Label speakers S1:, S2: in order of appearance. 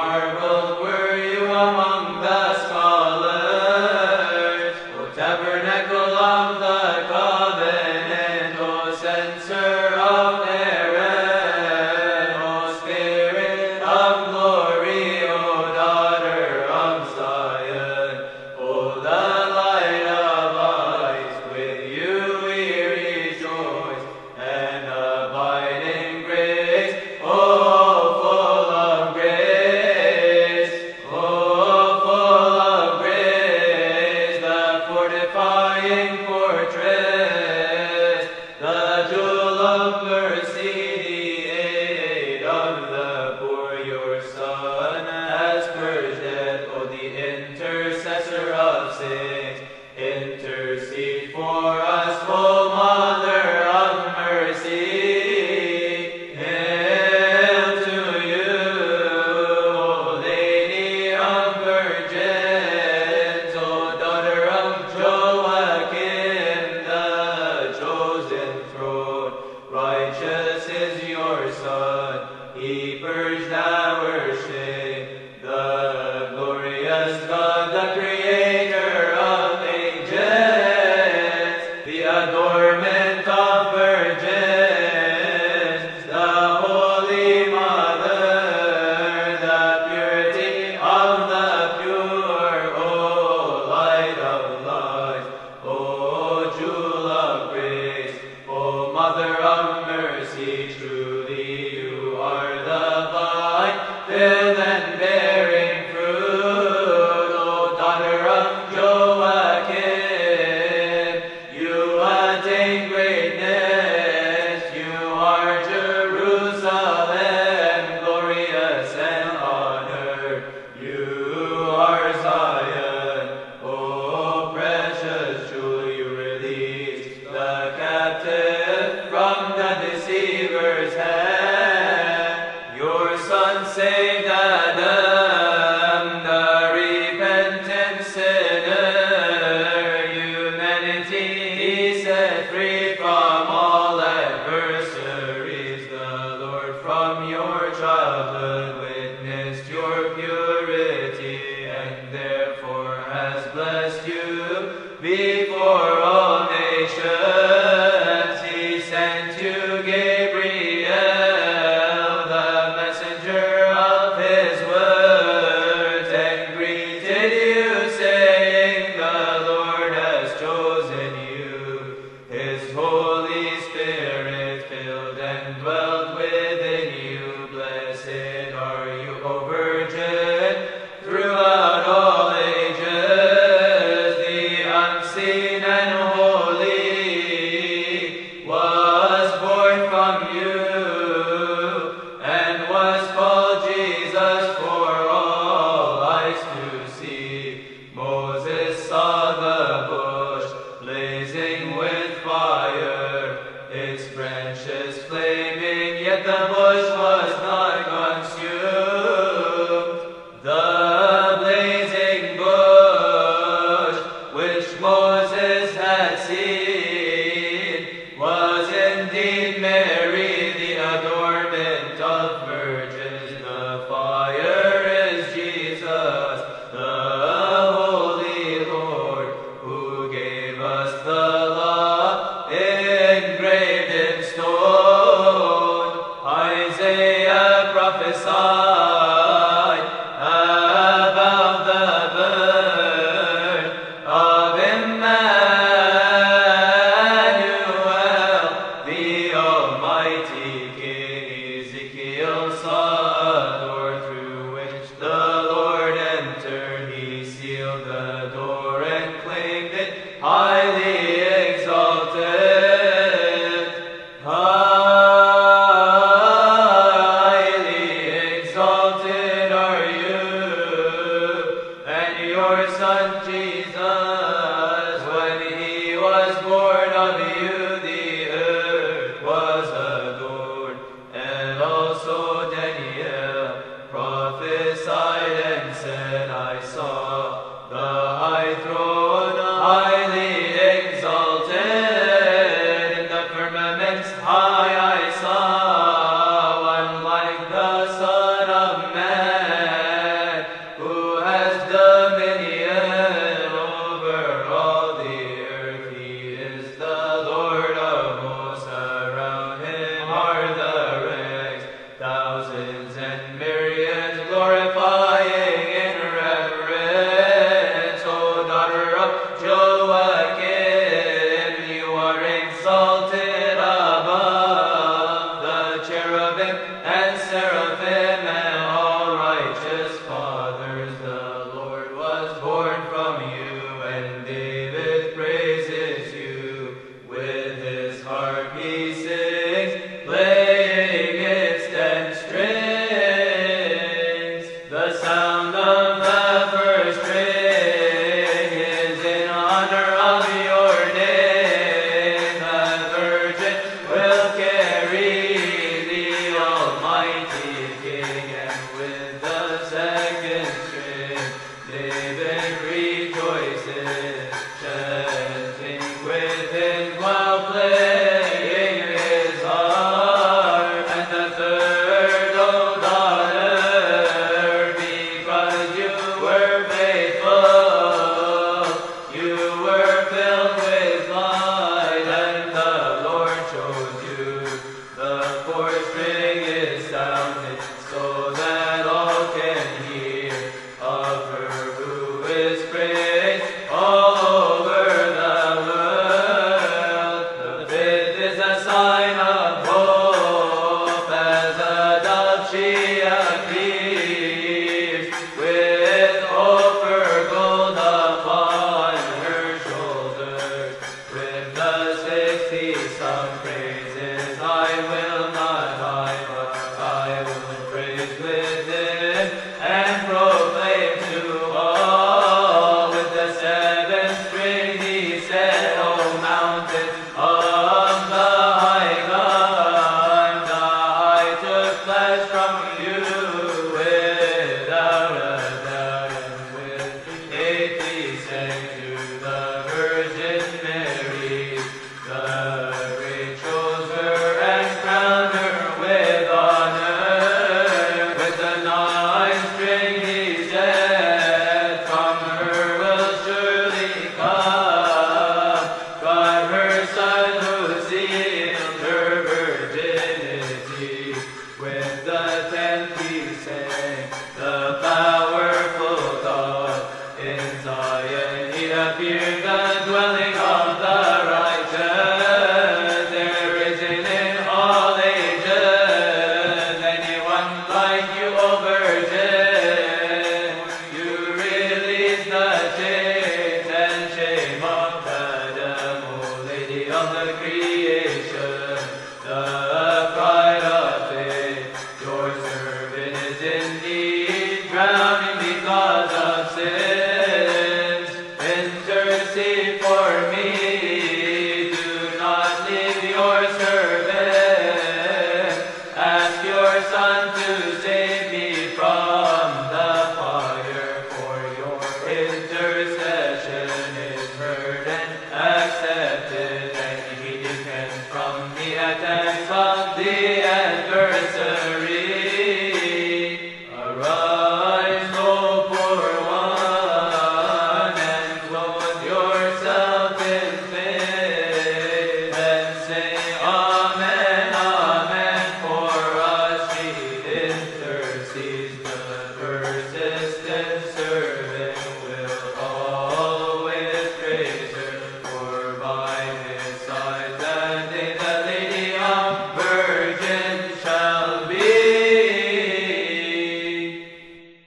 S1: marveled were you among the scholars, O tabernacle of the covenant, O censer of Aaron, O Spirit of glory, O daughter of Zion, O the light of eyes, with you we rejoice and abide in grace. O full of grace, O full of grace, the fortifying fortress, the jewel of mercy, the aid of the poor. Your Son has purged death, O the intercessor of saints. Intercede for us, O Mother of mercy. Hail to you, O Lady of virgins, O daughter of Joachim, the chosen throne. Righteous is your Son, he purged our shame. The glorious God, the creator of angels, the adornment of virgins, the Holy Mother, the purity of the pure, O light of light, O jewel of grace, O Mother of mercy. Truly you are the vine, filled and bearing fruit, O daughter of Joachim. You attain greatness, you are Jerusalem, glorious and honored. You are Zion, O precious jewel. You release the captive from the deceiver's hand. Your Son saved Adam, the repentant sinner. Humanity he set free from all adversaries. The Lord from your childhood witnessed your purity, and therefore has blessed you before all nations. He sent you Gabriel, the messenger of his words, and greeted you, saying, the Lord has chosen you. His Holy Spirit filled and dwelt within you. Blessed are you, O Virgin, throughout all ages. The unseen and holy was born from you, and was called Jesus for all eyes to see. Moses saw the bush blazing with fire, its branches flaming, yet the bush was not consumed. The blazing bush which Moses had seen was indeed Mary, the adornment of virgins. The fire is Jesus, the Holy Lord, who gave us the law engraved in stone. Isaiah prophesied about the birth of Emmanuel, the Almighty King. Ezekiel saw a door through which the Lord entered. He sealed the door and claimed it highly exalted. Highly exalted are you, and your Son Jesus. When he was born of you, the earth was adored. And also Daniel prophesied and said, I saw the high throne highly exalted. In the firmaments high I saw one like the Son of Man. my